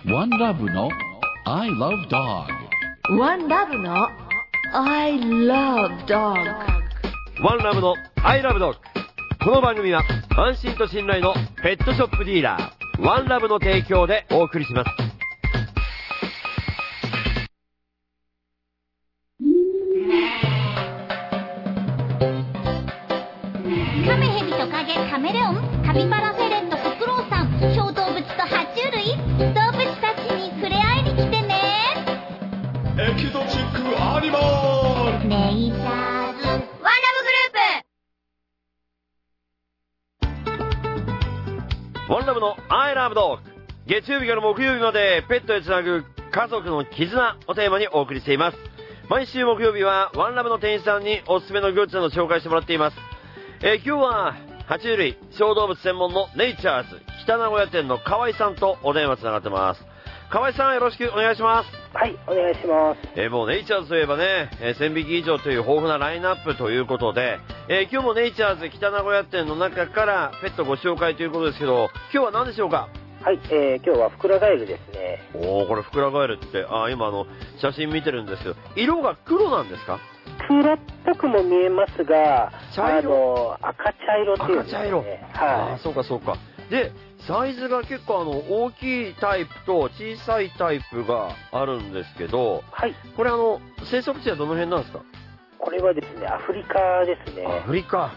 One Love の I Love Dog。 One Love の I Love Dog。 One Love の I Love Dog。 この番組は安心と信頼のペットショップディーラーワンラブの提供でお送りします。 カメヘビトカゲカメレオンカピバラフェレットフクロウさん小動物と爬虫類動物たちに触れ合いに来てね。 エキゾチックアニマルネイチャーズワンラブグループ。 ワンラブの I Love Dog。 月曜日から木曜日までペットへつなぐ家族の絆をテーマにお送りしています。毎週木曜日はワンラブの店員さんにおすすめのグッズなど紹介してもらっています。今日は爬虫類小動物専門のネイチャーズ北名古屋店の河合さんとお電話つながってます。河合さん、よろしくお願いします。 はい、お願いします。 もうネイチャーズといえばね、1000匹以上という豊富なラインナップということで、今日もネイチャーズ北名古屋店の中からペットご紹介ということですけど、今日は何でしょうか？ はい、今日はフクラガエルですね。 これフクラガエルって、今写真見てるんですけど、色が黒なんですか？ 黒っぽくも見えますが、 茶色？ 赤茶色っていうんですね。 赤茶色。 はい。 そうかそうか。で、サイズが結構大きいタイプと小さいタイプがあるんですけど、 はい。 これ生息地はどの辺なんですか？ これはですね、アフリカですね。 アフリカ。 はい。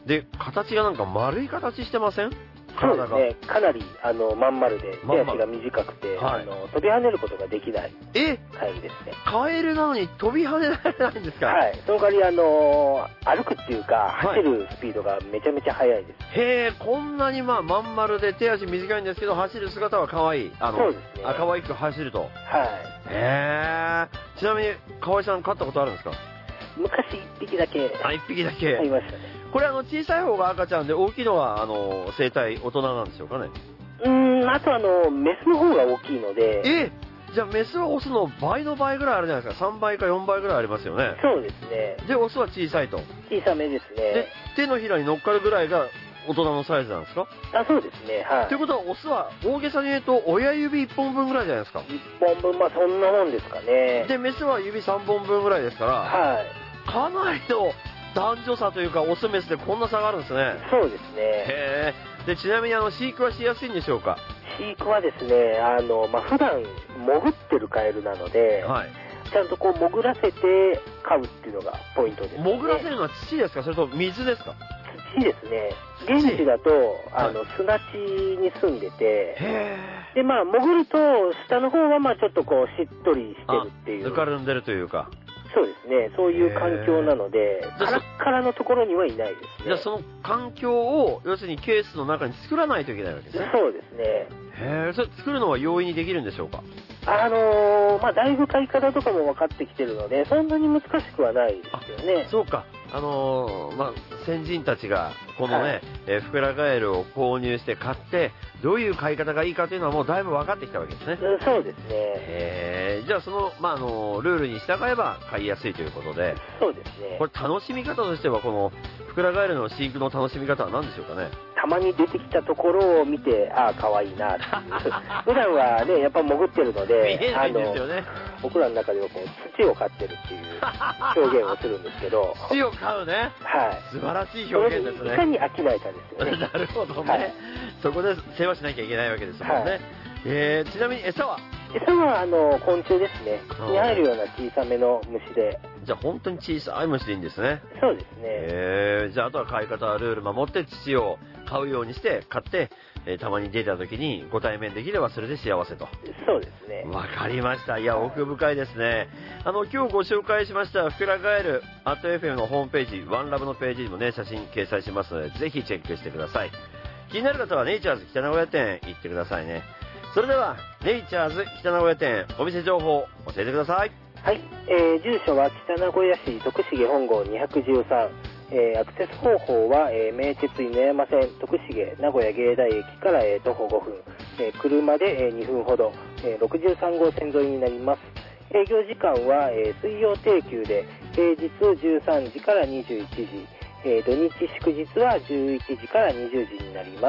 で、形がなんか丸い形してません？ そうですね、かなりまん丸で手足が短くて、 はい、 飛び跳ねることができないカエルですね。 カエルなのに飛び跳ねられないんですか？ はい。その代わり歩くっていうか、走るスピードがめちゃめちゃ速いです。 へえ、こんなにまん丸で手足短いんですけど走る姿は可愛い。 そうですね。 可愛く走ると。 はい。 へえ。ちなみに河合さん飼ったことあるんですか？ 昔1匹だけ。 1匹だけ。 飼いましたね。 これ小さい方が赤ちゃんで大きいのは生体大人なんでしょうかね？ あとメスの方が大きいので。 じゃあメスはオスの倍の倍ぐらいあるじゃないですか。3倍か4倍ぐらいありますよね。 そうですね。 でオスは小さいと。 小さめですね。 で手のひらに乗っかるぐらいが大人のサイズなんですか？ そうですね。はい。 ということはオスは大げさに言うと親指1本分ぐらいじゃないですか。 1本分、そんなもんですかね。 でメスは指3本分ぐらいですから、 はい。 かなりの男女差というかオスメスでこんな差があるんですね。 そうですね。 へえ。でちなみに飼育はしやすいんでしょうか？ 飼育はですね、普段潜ってるカエルなので、 はい、 ちゃんと潜らせて飼うっていうのがポイントですね。 潜らせるのは土ですか？それと水ですか？ 土ですね。現地だと砂地に住んでて、で潜ると下の方はちょっとしっとりしてるっていう、 ぬかるんでるというか。 そうですね、そういう環境なので、カラッカラのところにはいないですね。 じゃあその環境を要するにケースの中に作らないといけないわけですね。 そうですね。 それ作るのは容易にできるんでしょうか？ だいぶ飼い方とかも分かってきてるので、そんなに難しくはないですよね。 そうか。先人たちがこのね、フクラガエルを購入して買ってどういう飼い方がいいかというのはもうだいぶ分かってきたわけですね。 そうですね。 じゃあそのルールに従えば飼いやすいということで。 そうですね。 これ楽しみ方としてはこのフクラガエルの飼育の楽しみ方は何でしょうかね？ たまに出てきたところを見て、可愛いなっていう普段はね、やっぱ潜ってるので、 見えないんですよね。 僕らの中では土を飼ってるっていう表現をするんですけど土を飼うね。はい。素晴らしい表現ですね。 いかに飽きないかですよね。 なるほどね、はい。そこで世話しなきゃいけないわけですもんね。はい、ちなみに餌は昆虫ですね。に入るような小さめの虫で。 じゃあ本当に小さい虫でいいんですね。 そうですね。 じゃああとは飼い方はルール守って土を飼うようにして飼って、たまに出た時にご対面できればそれで幸せと。 そうですね。 わかりました。いや奥深いですね。今日ご紹介しましたフクラガエル@FM のホームページワンラブのページにもね写真掲載しますのでぜひチェックしてください。気になる方はネイチャーズ北名古屋店行ってくださいね。それではネイチャーズ北名古屋店お店情報教えてください。 はい、住所は北名古屋市徳重本郷213、アクセス方法は、名鉄犬山線徳重名古屋芸大駅から、徒歩5分、車で、2分ほど、63号線沿いになります。営業時間は、水曜定休で平日13時から21時、土日祝日は11時から20時になります。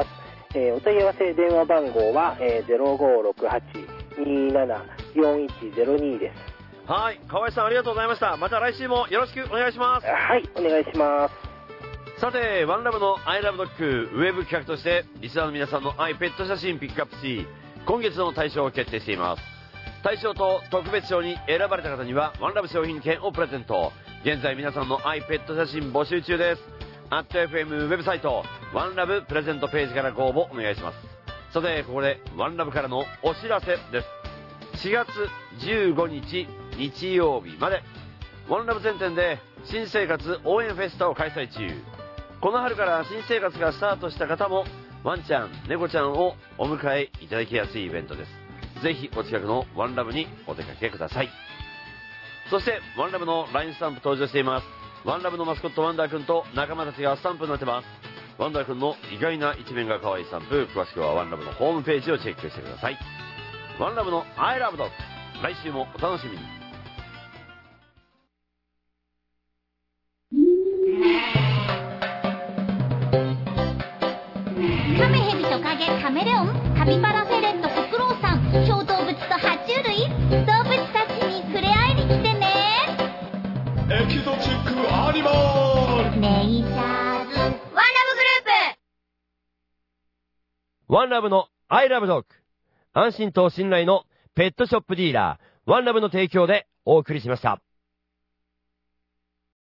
お問い合わせ電話番号は、0568-274102 です。 はい、河合さんありがとうございました。また来週もよろしくお願いします。 はい、お願いします。 さて、ワンラブの I Love Dog ウェブ企画として、リスナーの皆さんの愛ペット写真ピックアップし、今月の大賞を決定しています。大賞と特別賞に選ばれた方には、ワンラブ商品券をプレゼント。現在皆さんの愛ペット写真募集中です。@FM ウェブサイト、ワンラブプレゼントページからご応募お願いします。さて、ここでワンラブからのお知らせです。4月15日日曜日まで、ワンラブ全店で新生活応援フェスタを開催中。この春から新生活がスタートした方も、ワンちゃん、猫ちゃんをお迎えいただきやすいイベントです。ぜひお近くのワンラブにお出かけください。そして、ワンラブの LINE スタンプ登場しています。ワンラブのマスコットワンダーくんと仲間たちがスタンプになってます。ワンダーくんの意外な一面が可愛いスタンプ、詳しくはワンラブのホームページをチェックしてください。ワンラブの I Love Dog、来週もお楽しみに。 カメヘビトカゲカメレオンカピバラフェレットフクロウさん小動物と爬虫類動物たちに触れ合いに来てね。 エキゾチックアニマルネイチャーズワンラブグループ。 ワンラブの I Love Dog、安心と信頼のペットショップディーラー、ワンラブの提供でお送りしました。